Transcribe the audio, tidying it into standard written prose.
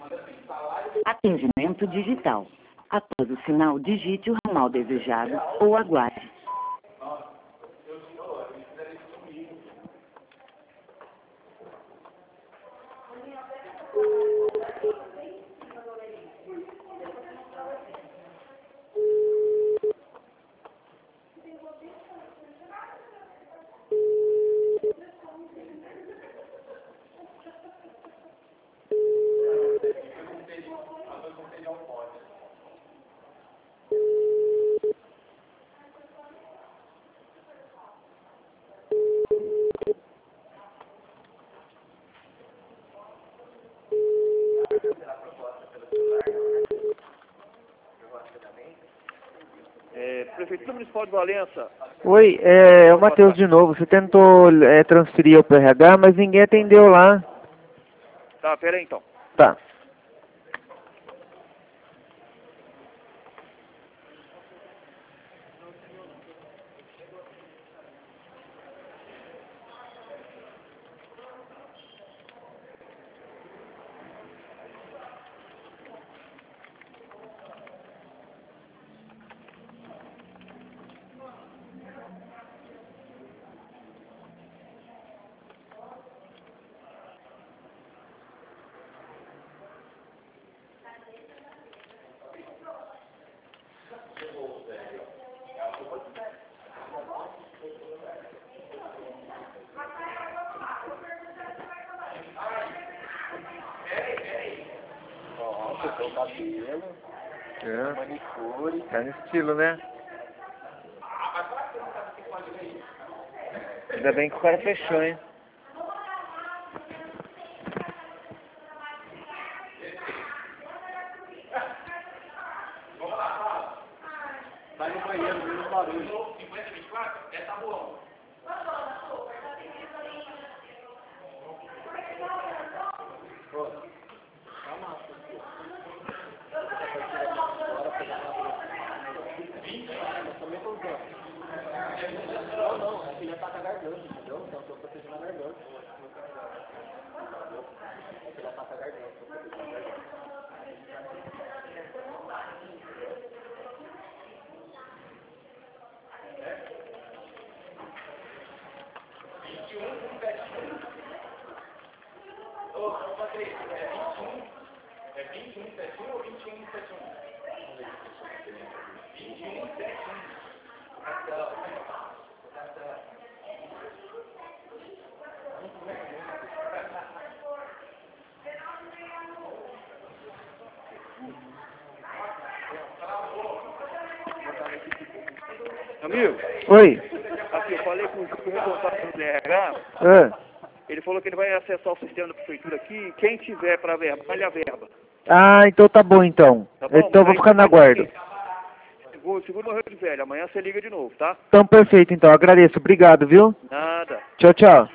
Atendimento digital. Após o sinal, digite o ramal desejado ou aguarde. Prefeitura Municipal de Valença. Oi, é o Matheus de novo. Você tentou transferir eu pro RH, mas ninguém atendeu lá. Tá, pera aí então. Tá. Cortou o cabelo, manicure. Tá no estilo, né? Ainda bem que o cara fechou, hein? Vai no banheiro, no barulho. 5024? É, tá bom. Não, é que ele ataca a garganta, entendeu? Então eu tô protegendo a garganta. Ele ataca a garganta, eu tô protegendo a garganta. Ô, Patrícia, é 2171 ou 2171? 2171. Amigo? Oi. Aqui, eu falei com o responsável do RH. Ele falou que ele vai acessar o sistema da prefeitura aqui e quem tiver para verba, ele a verba. Ah, então tá bom então. Tá bom? Então eu vou ficar na guarda. Seguro morreu de velho, amanhã você liga de novo, tá? Então perfeito então, agradeço. Obrigado, viu? Nada. Tchau, tchau.